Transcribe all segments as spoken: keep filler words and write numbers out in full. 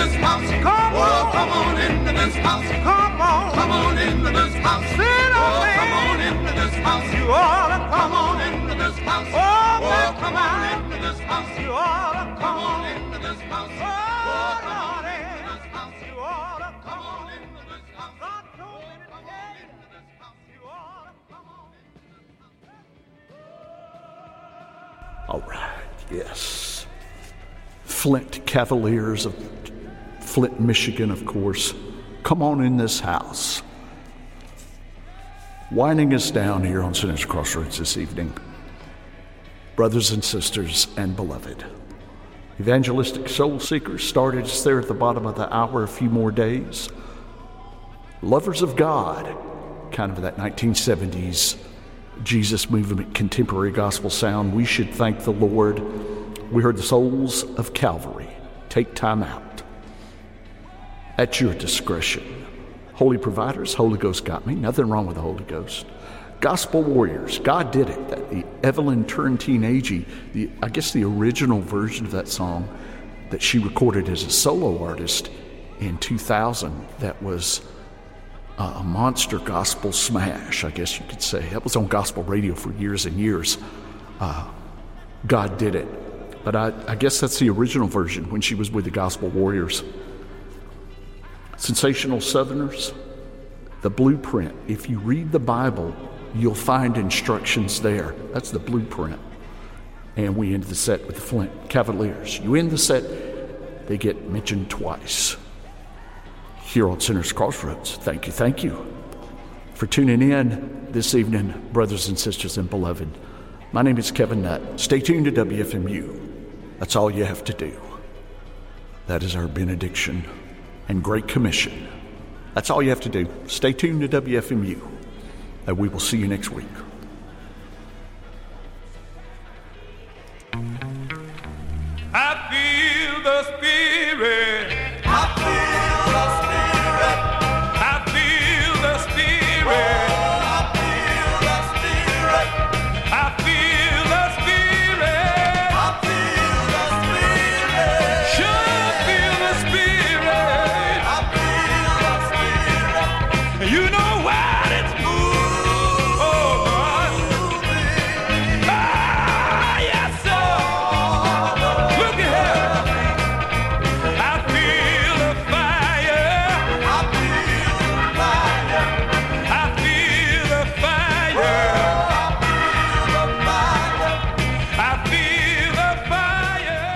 this house. Come oh, on. Come on into this house. Come on. Come on into this house. Sit oh, man. Come on into this house. You ought to come on into this house. Oh, oh come on into this house. You ought to come on into this house. Oh, come on into this house. You ought to come on into this house. God told me to come on into this house. You ought to come on into this house. All right, yes. Flint Cavaliers of Flint, Michigan, of course. Come on in this house. Winding us down here on Sinners Crossroads this evening. Brothers and sisters and beloved. Evangelistic Soul Seekers started us there at the bottom of the hour, a few more days. Lovers of God, kind of that nineteen seventies Jesus movement, contemporary gospel sound. We should thank the Lord. We heard the Souls of Calvary. Take time out. At your discretion. Holy Providers, Holy Ghost got me. Nothing wrong with the Holy Ghost. Gospel Warriors, God did it. That the Evelyn Turrentine Agee, the I guess the original version of that song that she recorded as a solo artist in two thousand, that was a monster gospel smash, I guess you could say. That was on gospel radio for years and years. Uh, God did it. But I, I guess that's the original version when she was with the Gospel Warriors. Sensational Southerners, the blueprint. If you read the Bible, you'll find instructions there. That's the blueprint. And we end the set with the Flint Cavaliers. You end the set, they get mentioned twice. Here on Sinners Crossroads, thank you, thank you for tuning in this evening, brothers and sisters and beloved. My name is Kevin Nutt. Stay tuned to W F M U. That's all you have to do. That is our benediction and great commission. That's all you have to do. Stay tuned to W F M U, and we will see you next week. I feel the Spirit. I feel the Spirit. I feel the Spirit. Oh, I feel the Spirit. I feel the Spirit. I feel the Spirit. Sure feel the Spirit. I feel the Spirit. You know what? It's moving. Oh, God. Ah, yes, sir. Look at her. I feel the fire. I feel the fire. I feel the fire. I feel the fire.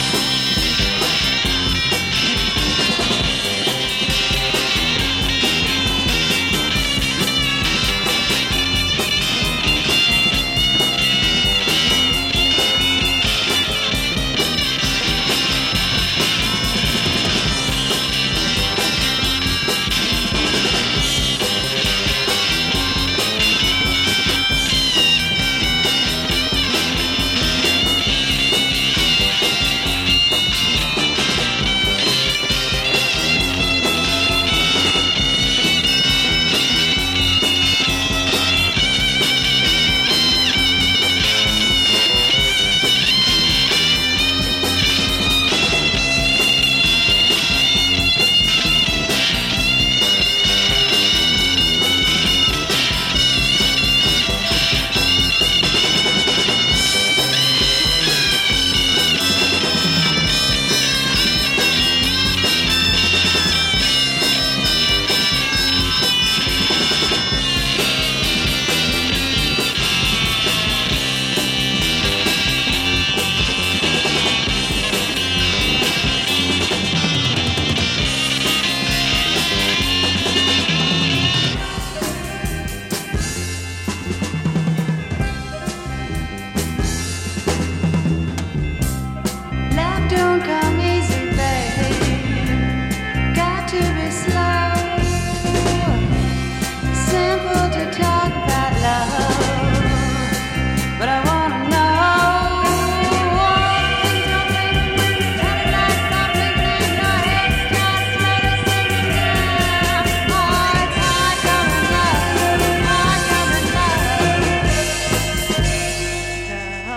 Love don't come easy, babe. Got to be slow. Simple to talk about love, but I wanna know. Turn it like something in your head, start slowly sinking down. Oh, it's hard coming love, hard coming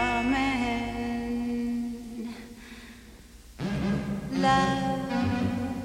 love. Come in. Love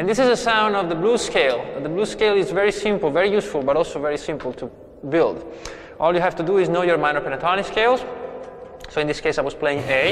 this is a sound of the blues scale. The blues scale is very simple, very useful, but also very simple to build. All you have to do is know your minor pentatonic scales. So in this case I was playing A.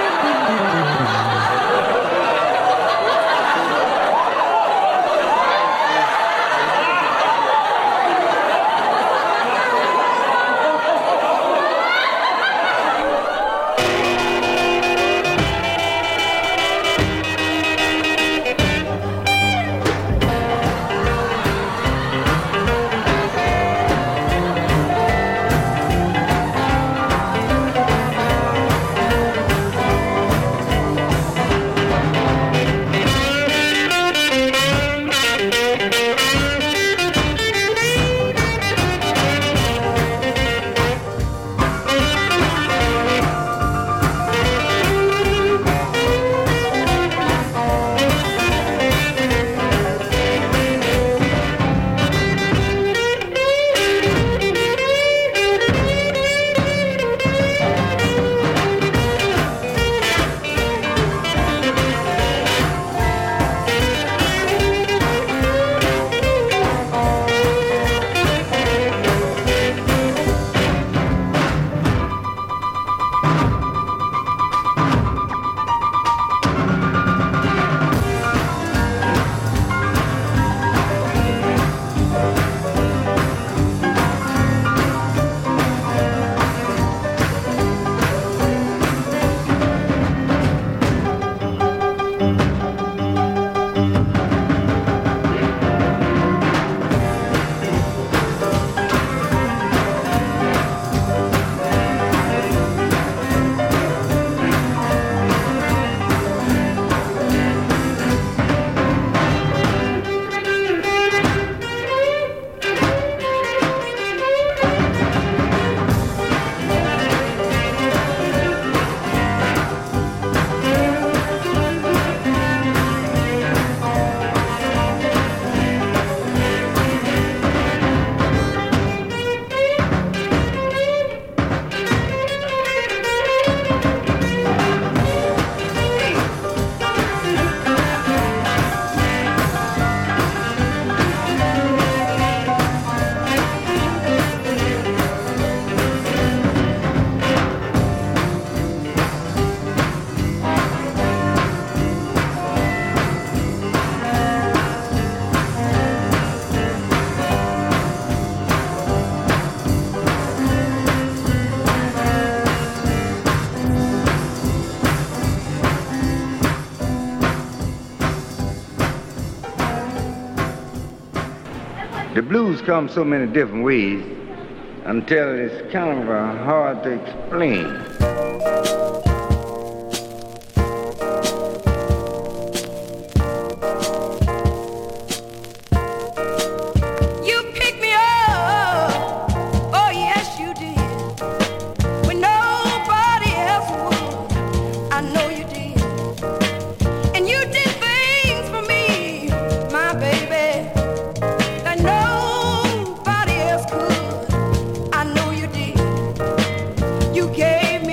The blues come so many different ways until it's kind of uh, hard to explain. Gave me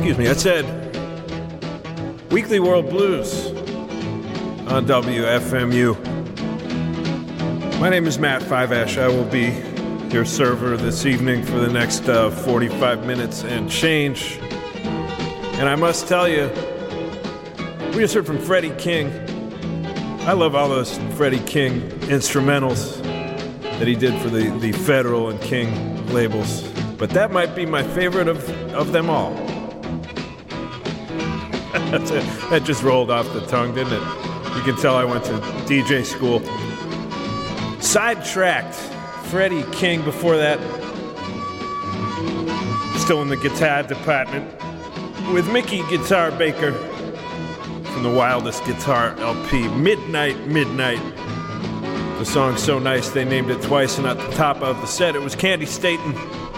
excuse me, I said Weekly World Blues on W F M U. My name is Matt Fiveash. I will be your server this evening for the next uh, forty-five minutes and change. And I must tell you, we just heard from Freddie King. I love all those Freddie King instrumentals that he did for the, the Federal and King labels. But that might be my favorite of, of them all. That just rolled off the tongue, didn't it? You can tell I went to D J school. Sidetracked. Freddie King before that. Still in the guitar department. With Mickey Guitar Baker from the Wildest Guitar L P. Midnight, Midnight. The song's so nice they named it twice, and at the top of the set it was Candy Staton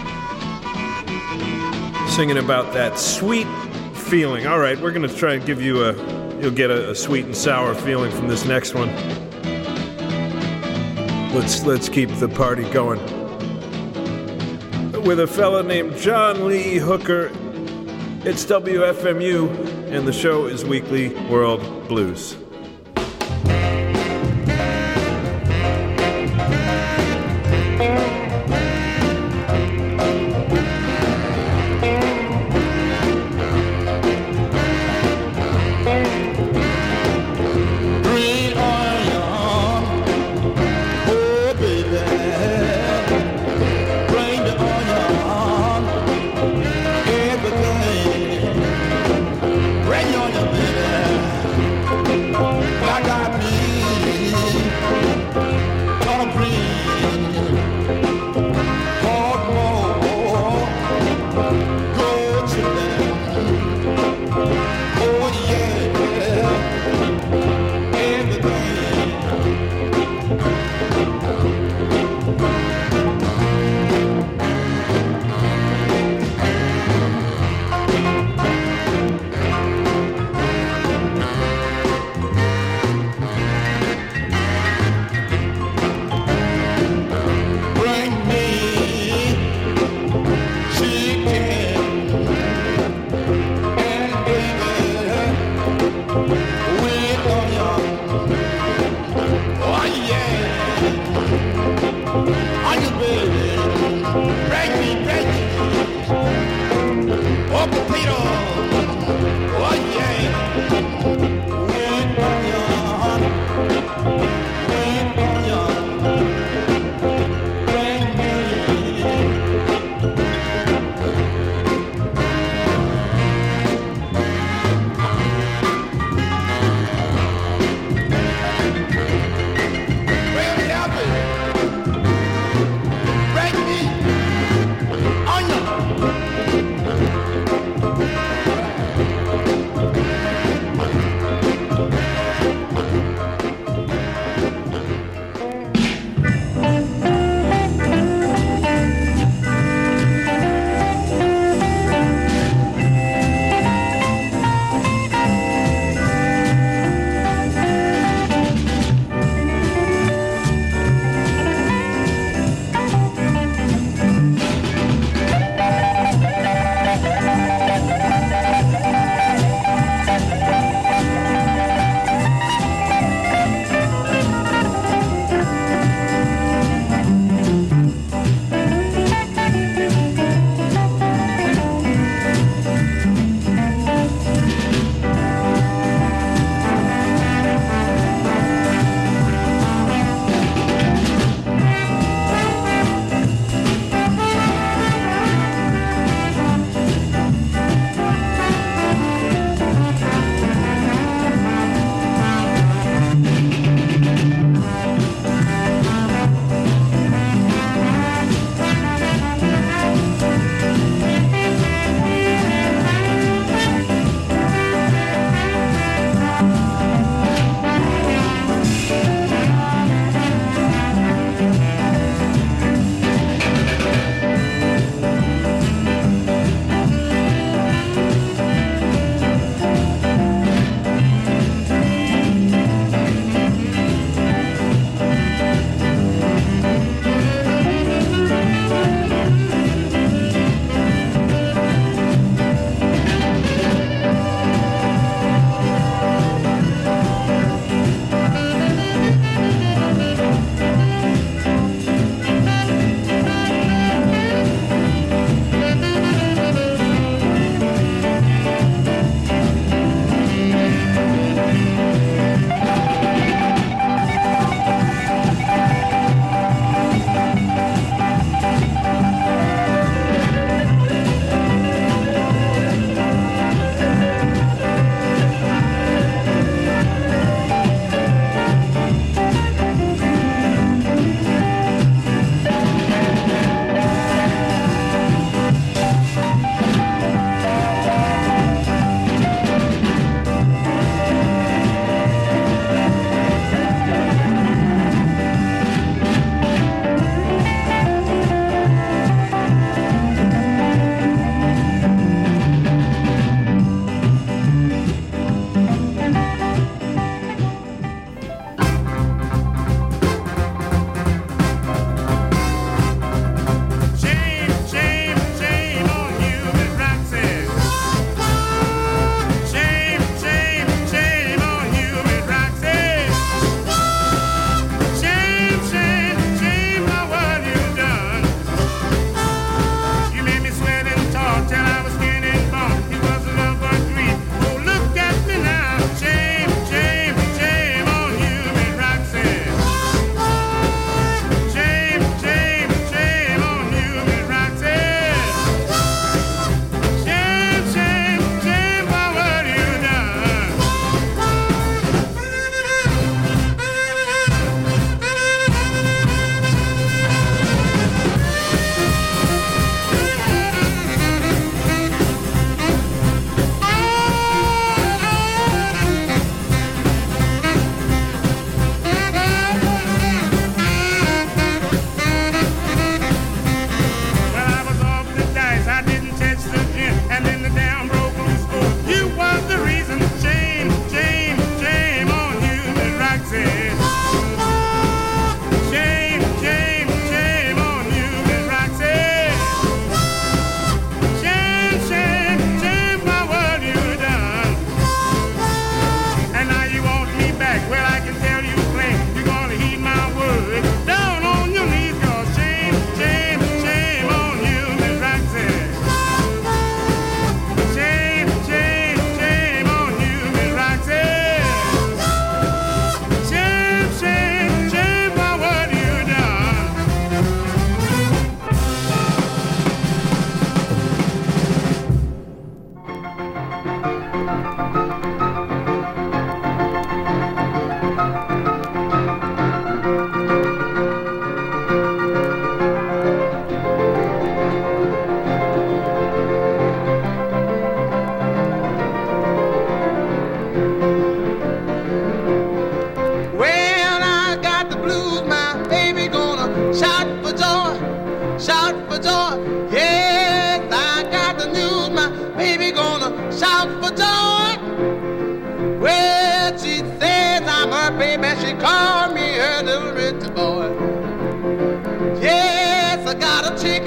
singing about that sweet feeling. All right, we're going to try and give you a, you'll get a, a sweet and sour feeling from this next one. Let's let's keep the party going. With a fella named John Lee Hooker. It's W F M U, and the show is Weekly World Blues. Bring on your baby.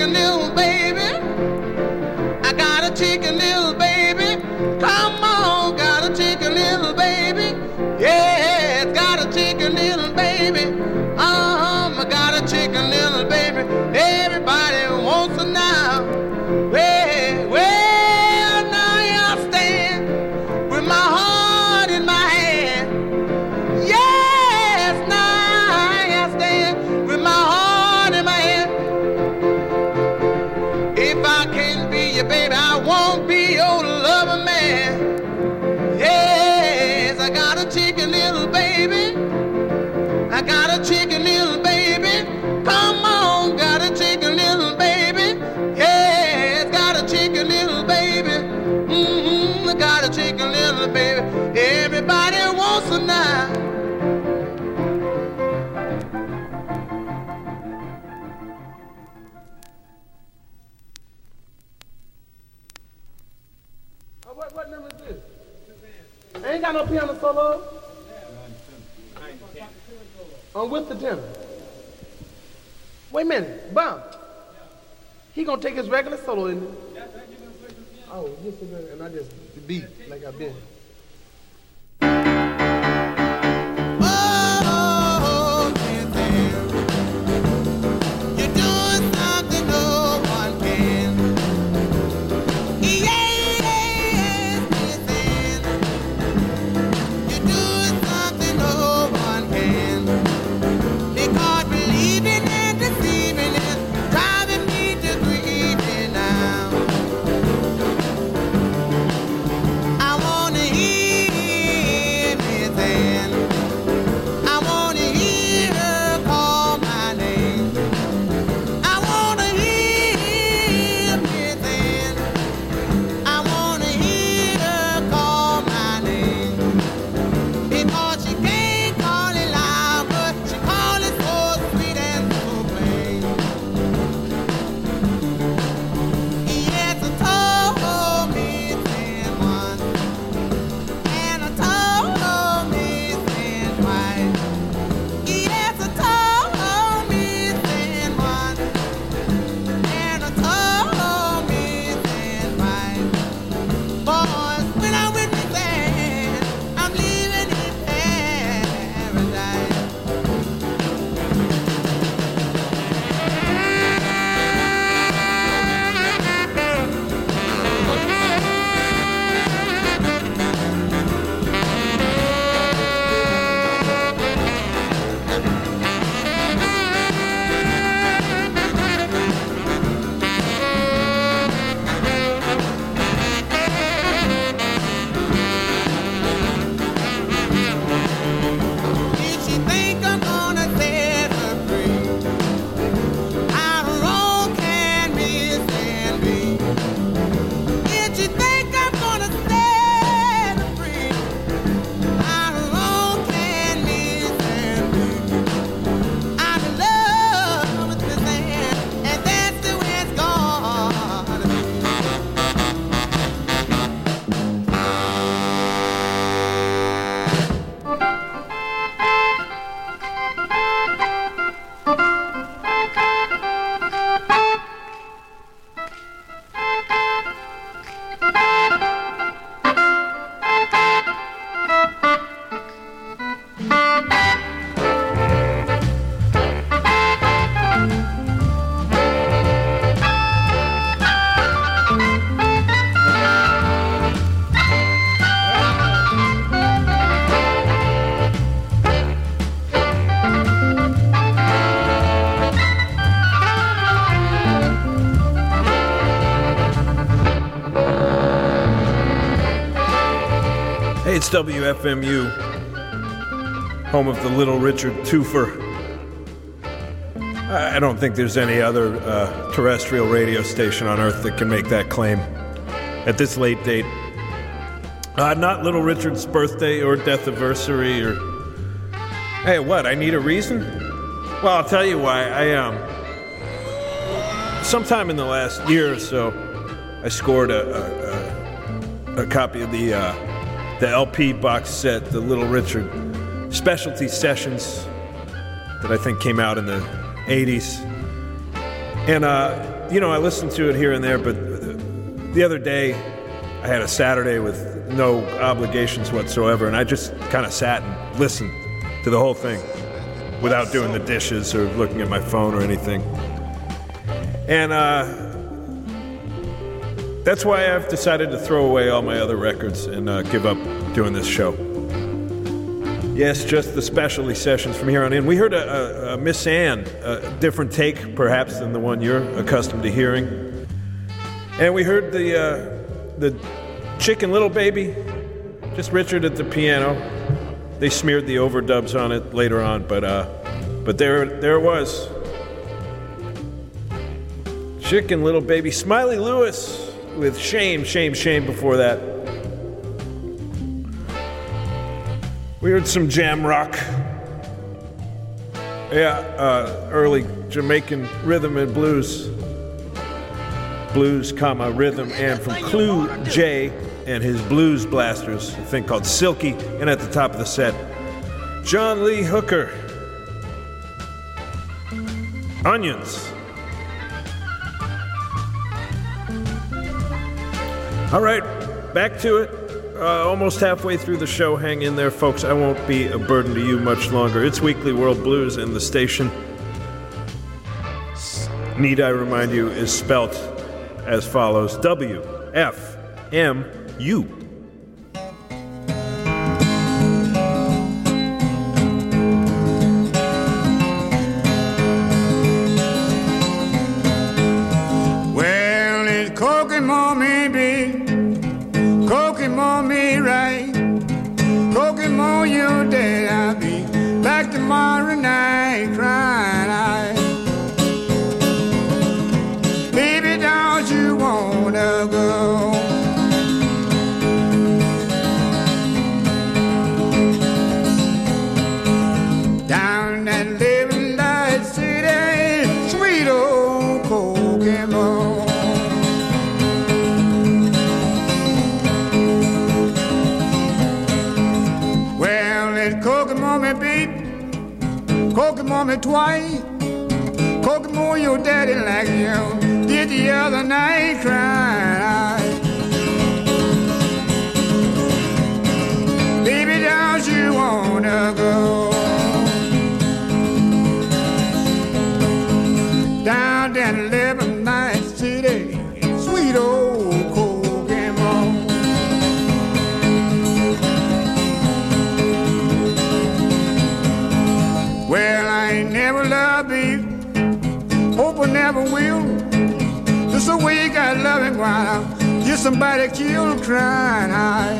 chicken little baby. I got a chicken little baby. Come on, got a chicken little baby. Yeah, got a chicken little baby. Um, I got a chicken little baby. Everybody wants her now. Well, well, now I stand with my heart in my hand. Yes, now I stand with my heart in my hand. If I can't be your baby, I won't be your lover man. Yes, I got a chicken little baby. I got a chicken little baby. Come on, got a chicken little baby. Yes, got a chicken little baby. Mm-hmm, I got a chicken little baby. Everybody wants her now. What, what number is this? I ain't got no piano solo. I'm with the tenor. Wait a minute, Bum. He gonna take his regular solo, isn't he? Oh, just a minute, and I just beat like I've been. Oh, you're doing something no one can. Yes, you're doing something no one can. Because believing and deceiving is driving me to grieving now. I wanna hear Miss Ann. I wanna hear her call my name. I wanna hear Miss Ann. I wanna hear her call my name. Because she can't call it loud, but she call it so sweet and so plain. Yes, I told Miss Ann once, and I told Miss Ann twice. Yes, I told Miss Ann once, and I told Miss Ann twice. Boys, when I'm with Miss Ann, I'm living in paradise. Did she think I'm gonna set her free? How wrong can Miss Ann be? Did she think I'm gonna set her free? How wrong can Miss Ann be? I'm in love with Miss Ann, and that's the way it's gonna be. Hey, it's W F M U, home of the Little Richard Twofer. I I don't think there's any other uh, terrestrial radio station on Earth that can make that claim at this late date. Uh, not Little Richard's birthday or death anniversary or... Hey, what, I need a reason? Well, I'll tell you why. I, um... Sometime in the last year or so, I scored a, a, a, a copy of the... Uh, the L P box set, the Little Richard Specialty Sessions that I think came out in the eighties. And, uh, you know, I listen to it here and there, but the other day I had a Saturday with no obligations whatsoever, and I just kind of sat and listened to the whole thing without doing the dishes or looking at my phone or anything. And uh, that's why I've decided to throw away all my other records and uh, give up doing this show. Yes, just the specialty sessions from here on in. We heard a, a, a Miss Ann, a different take perhaps than the one you're accustomed to hearing. And we heard the uh, the Chicken Little Baby, just Richard at the piano. They smeared the overdubs on it later on, but uh, but there there it was. Chicken Little Baby. Smiley Lewis with Shame, Shame, Shame before that. We heard some jam rock. Yeah, uh, early Jamaican rhythm and blues. Blues, comma, rhythm, and from Clue J and his Blues Blasters, a thing called Silky, and at the top of the set, John Lee Hooker. Onions. All right, back to it. Uh, almost halfway through the show. Hang in there, folks. I won't be a burden to you much longer. It's Weekly World Blues, and the station, need I remind you, is spelt as follows: W F M U. Well, it's cooking on me, baby. Cooking on me right. Cooking on you day. I'll be back tomorrow night crying. I, baby, don't you wanna go? Down that living light city, sweet old Kokomo. Kokomo me beat, Kokomo me twice, Kokomo your daddy like you did the other night crying. Baby, don't you wanna go down that eleven night city, sweet old Kokomo? Well, I ain't never loved you, hope I never will. Just the way you got loving while you're somebody killed crying. I,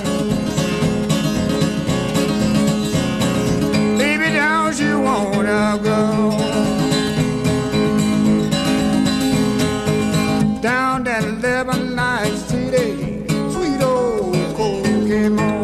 baby, don't you wanna go down that eleven night city, sweet old Kokomo?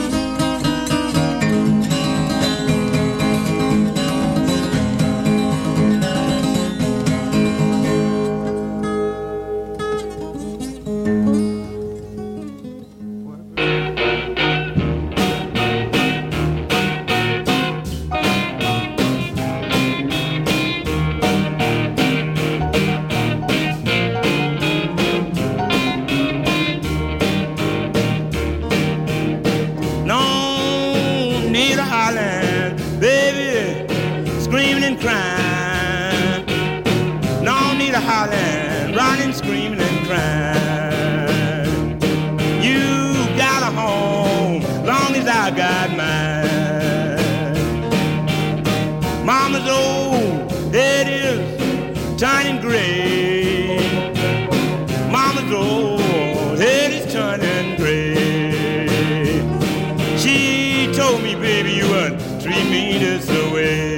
Turning gray, Mama's old head is turning gray. She told me, baby, you wouldn't treat me this way.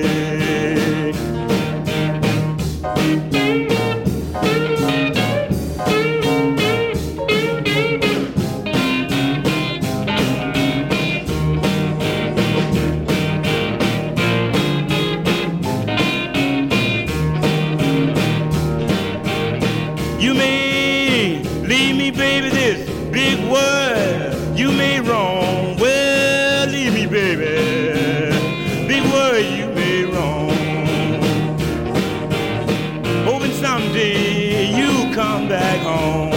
You may leave me, baby, this big word. You may wrong, well, leave me, baby. Big word, you may wrong. Hoping someday you come back home.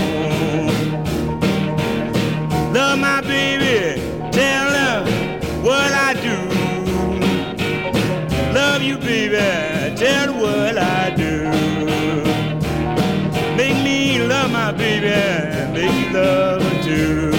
Love my baby, tell her what I do. Love you, baby, tell her what I do. Make me love my baby, make me love her too.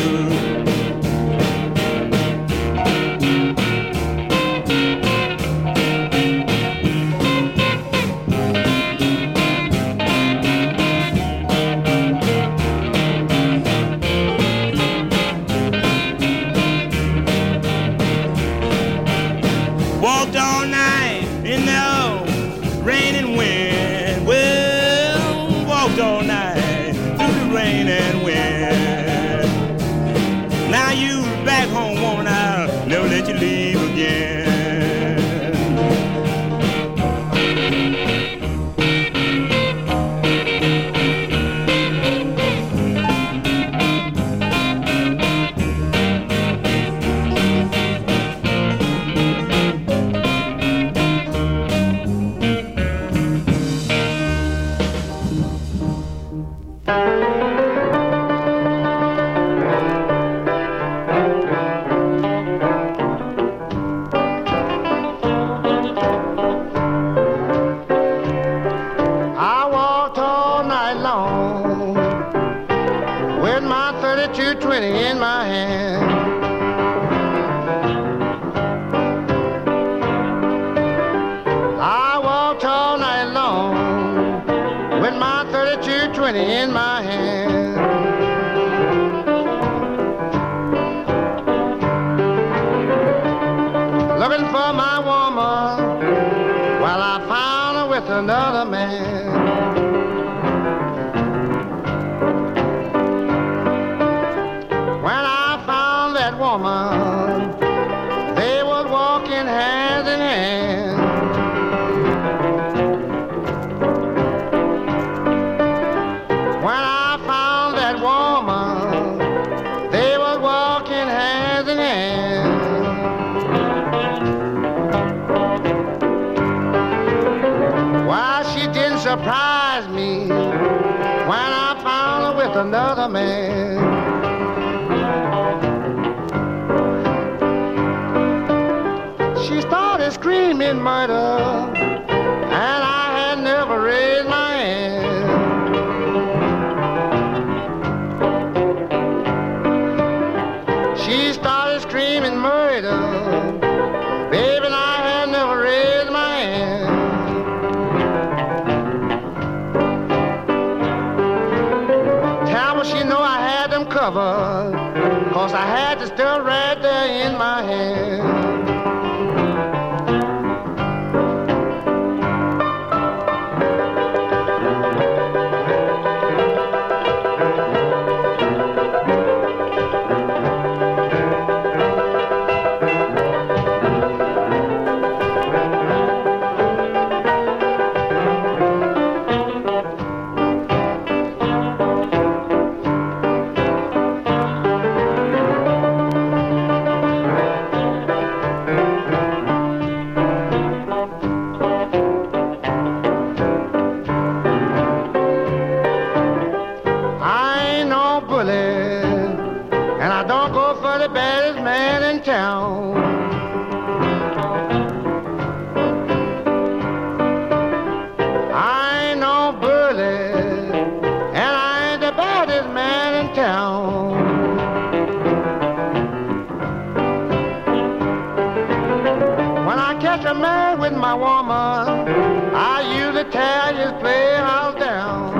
Walked all night in the rain and wind. Well, walked all night through the rain and wind. Now you back home, woman, I'll never let you leave again. I walked all night long with my thirty-two twenty in my hand. I walked all night long with my thirty-two twenty in my hand. Looking for my woman while I found her with another man. When I found that woman, they was walking hand in hand. When I found that woman, they was walking hand in hand. Why, she didn't surprise me when I found her with another man. She started screaming murder, and I had never raised my hand. She started screaming murder, baby, and I had never raised my hand. Tell me she know I had them covered, 'cause I had the still right there in my hand. My woman, I usually tear his playhouse down.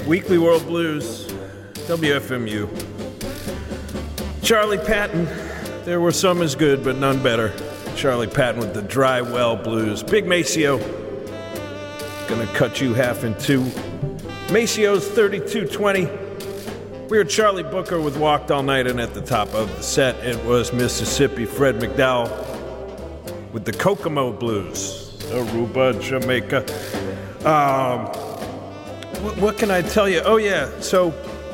Weekly World Blues, W F M U. Charlie Patton, there were some as good, but none better. Charlie Patton with the Dry Well Blues. Big Maceo, gonna cut you half in two. Maceo's thirty-two twenty. We heard Charlie Booker with Walked All Night, and at the top of the set, it was Mississippi Fred McDowell with the Kokomo Blues. Aruba, Jamaica. Um, what, what can I tell you? Oh yeah, so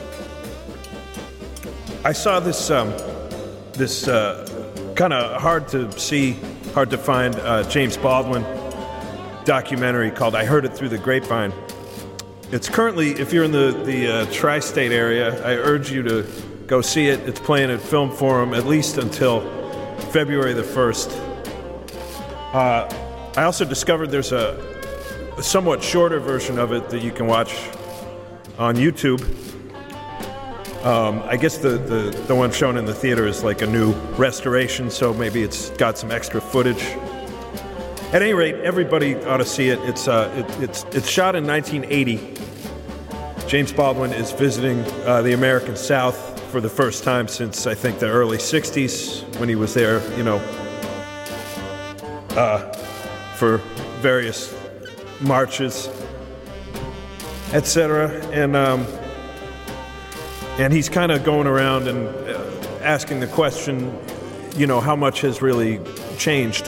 I saw this um, this uh, kind of hard to see, hard to find uh, James Baldwin documentary called "I Heard It Through the Grapevine." It's currently, if you're in the the uh, tri-state area, I urge you to go see it. It's playing at Film Forum at least until February the first. Uh, I also discovered there's a, a somewhat shorter version of it that you can watch on YouTube. Um, I guess the, the, the one shown in the theater is like a new restoration, so maybe it's got some extra footage. At any rate, everybody ought to see it. It's uh, it, it's it's shot in nineteen eighty. James Baldwin is visiting uh, the American South for the first time since, I think, the early sixties, when he was there, you know, uh, for various marches, et cetera. And um, and he's kind of going around and uh, asking the question, you know, how much has really changed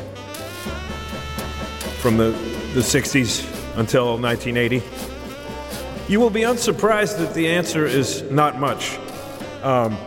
from the, the sixties until nineteen eighty. You will be unsurprised that the answer is not much. Um,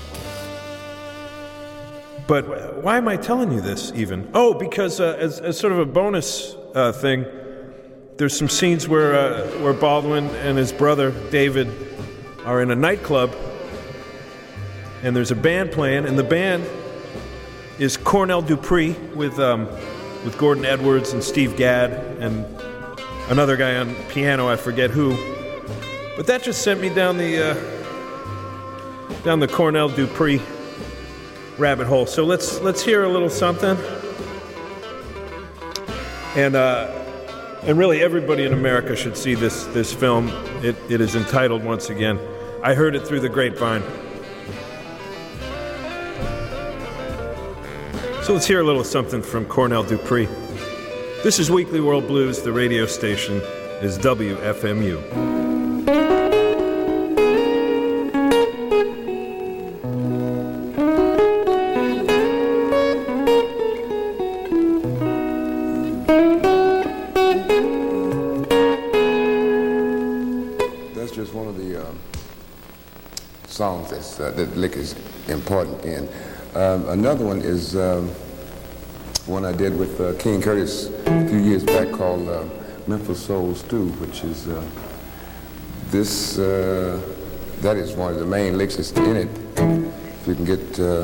but why am I telling you this even? Oh, because uh, as, as sort of a bonus uh, thing, there's some scenes where uh, where Baldwin and his brother David are in a nightclub, and there's a band playing, and the band is Cornell Dupree with um, with Gordon Edwards and Steve Gadd and another guy on piano, I forget who. But that just sent me down the uh, down the Cornell Dupree rabbit hole. So let's let's hear a little something. And uh, and really, everybody in America should see this this film. It it is entitled, once again, "I Heard It Through the Grapevine." So let's hear a little something from Cornell Dupree. This is Weekly World Blues. The radio station is W F M U. That's just one of the um, songs that's, uh, that lick is important in. Um, another one is um, one I did with uh, King Curtis a few years back called uh, Memphis Soul Stew, which is uh, this, uh, that is one of the main licks that's in it. If you can get, uh,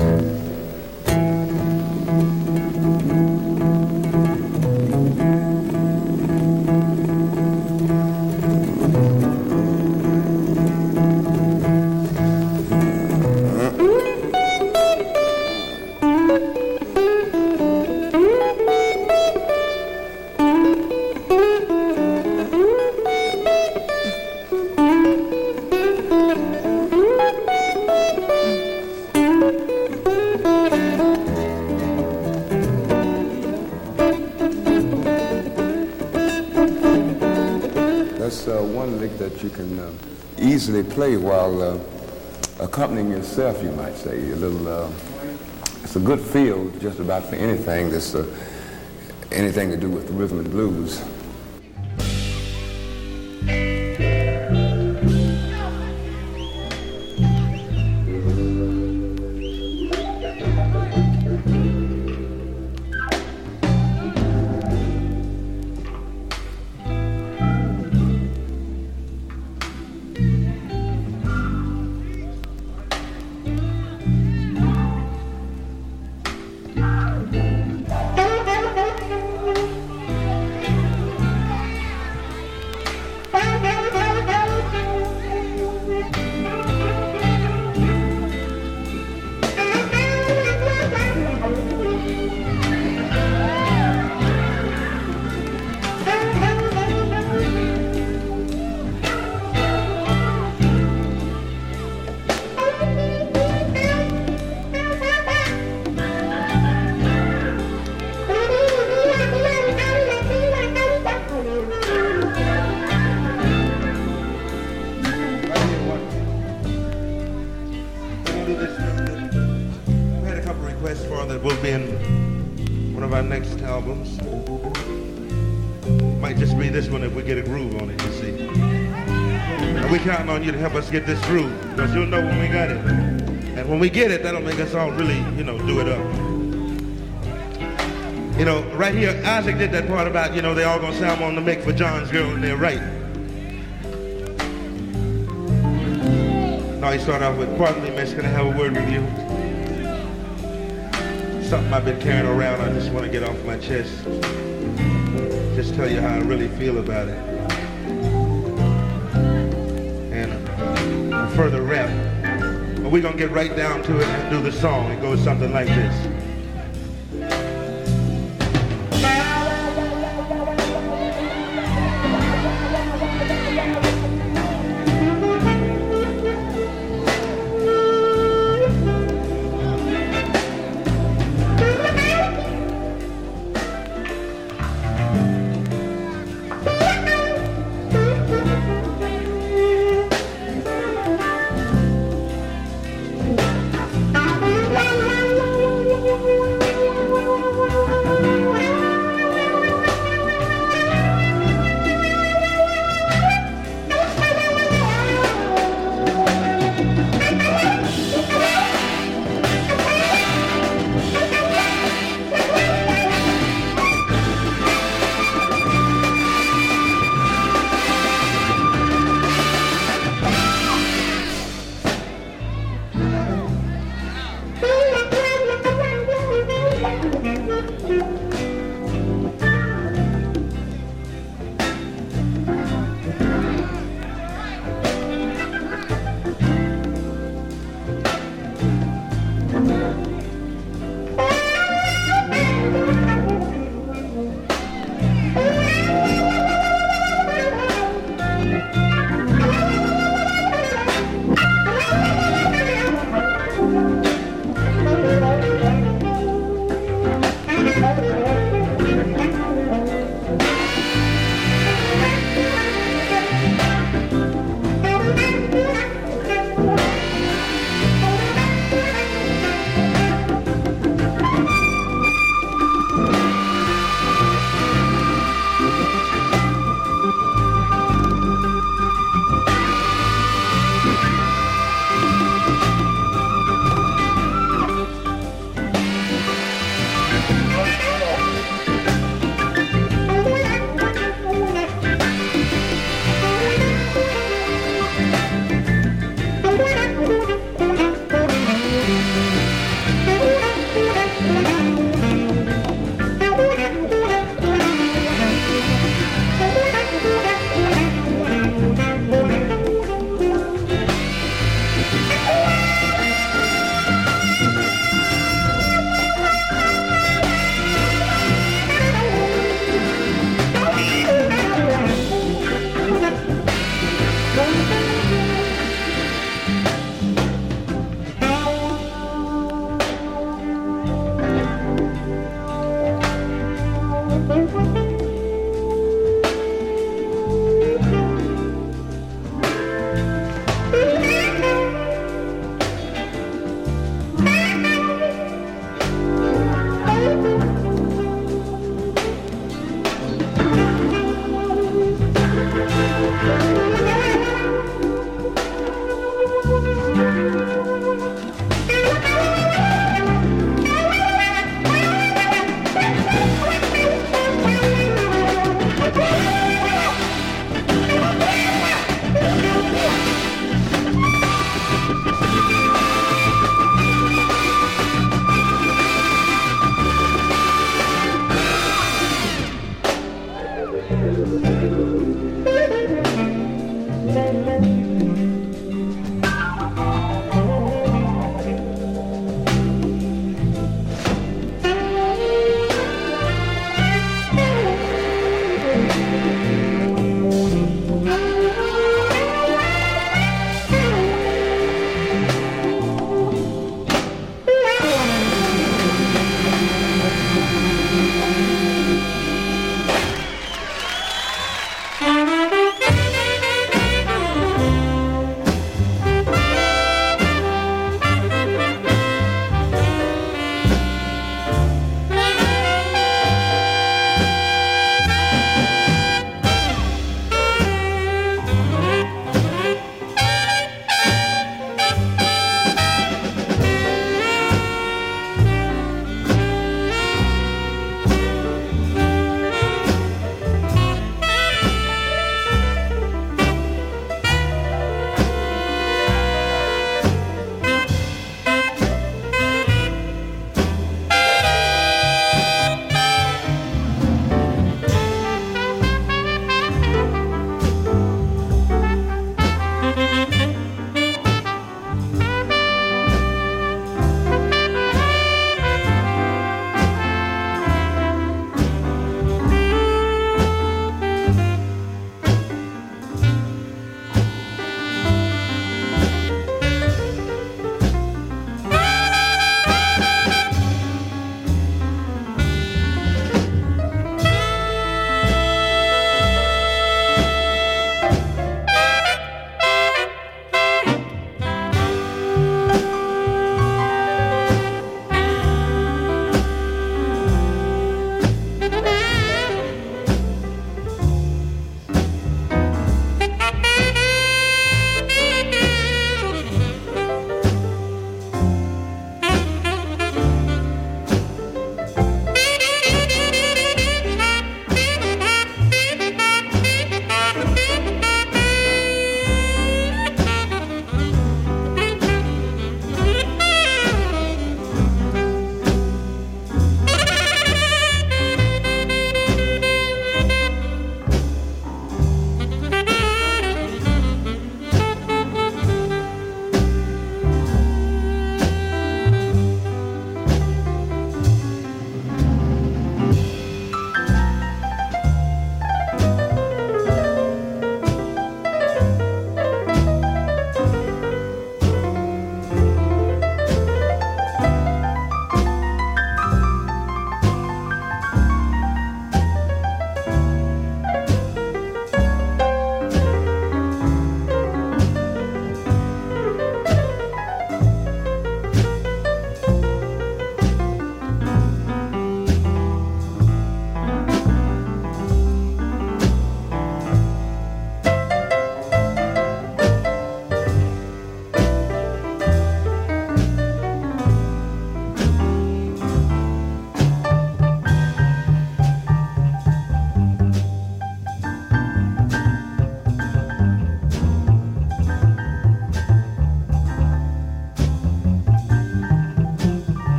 easily play while uh, accompanying yourself, you might say. A little, uh, it's a good feel just about for anything that's uh, anything to do with the rhythm and blues. that will be in one of our next albums. Might just be this one if we get a groove on it, you see. And we count on you to help us get this groove, because you'll know when we got it. And when we get it, that'll make us all really, you know, do it up. You know, right here, Isaac did that part about, you know, they all gonna say I'm on the make for John's girl, and they're right. Now he started off with, pardon me, miss, can I have a word with you? Something I've been carrying around, I just want to get off my chest. Just tell you how I really feel about it. And a further rap. But we're gonna get right down to it and do the song. It goes something like this.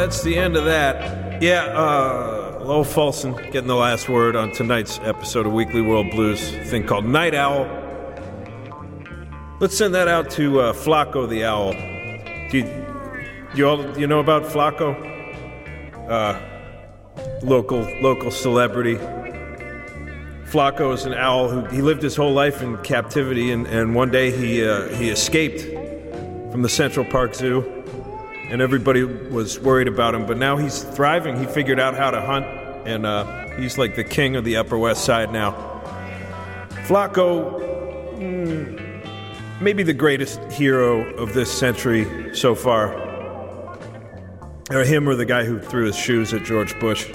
that's the end of that. Yeah, uh, Lowell Fulson getting the last word on tonight's episode of Weekly World Blues, a thing called Night Owl. Let's send that out to uh, Flacco the Owl. Do you, you all you know about Flacco? Uh, local local celebrity. Flacco is an owl who he lived his whole life in captivity, and, and one day he uh, he escaped from the Central Park Zoo, and everybody was worried about him. But now he's thriving. He figured out how to hunt, and uh, he's like the king of the Upper West Side now. Flacco, mm, maybe the greatest hero of this century so far. Or him or the guy who threw his shoes at George Bush.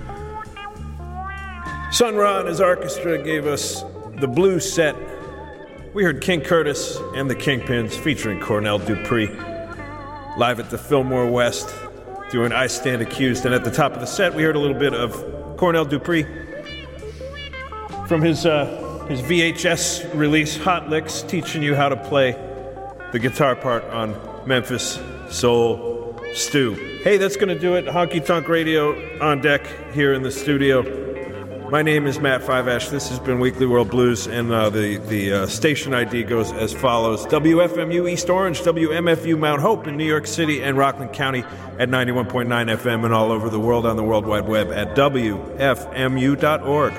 Sun Ra and his orchestra gave us the blues set. We heard King Curtis and the Kingpins featuring Cornell Dupree live at the Fillmore West doing I Stand Accused. And at the top of the set, we heard a little bit of Cornell Dupree from his uh, his V H S release, Hot Licks, teaching you how to play the guitar part on Memphis Soul Stew. Hey, that's going to do it. Honky Tonk Radio on deck here in the studio. My name is Matt Five Ash. This has been Weekly World Blues, and uh, the, the uh, station I D goes as follows. W F M U East Orange, W M F U Mount Hope in New York City and Rockland County at ninety-one point nine F M, and all over the world on the World Wide Web at W F M U dot org.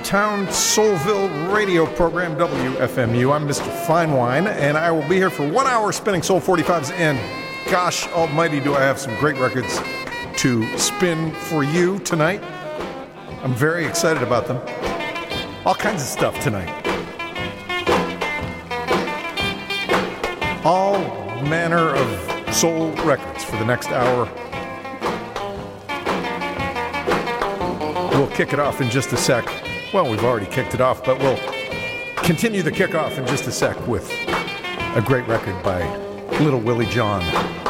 Motown Soulville radio program, W F M U. I'm Mister Finewine, and I will be here for one hour spinning Soul forty-fives, and gosh almighty, do I have some great records to spin for you tonight. I'm very excited about them. All kinds of stuff tonight. All manner of soul records for the next hour. We'll kick it off in just a sec. Well, we've already kicked it off, but we'll continue the kickoff in just a sec with a great record by Little Willie John.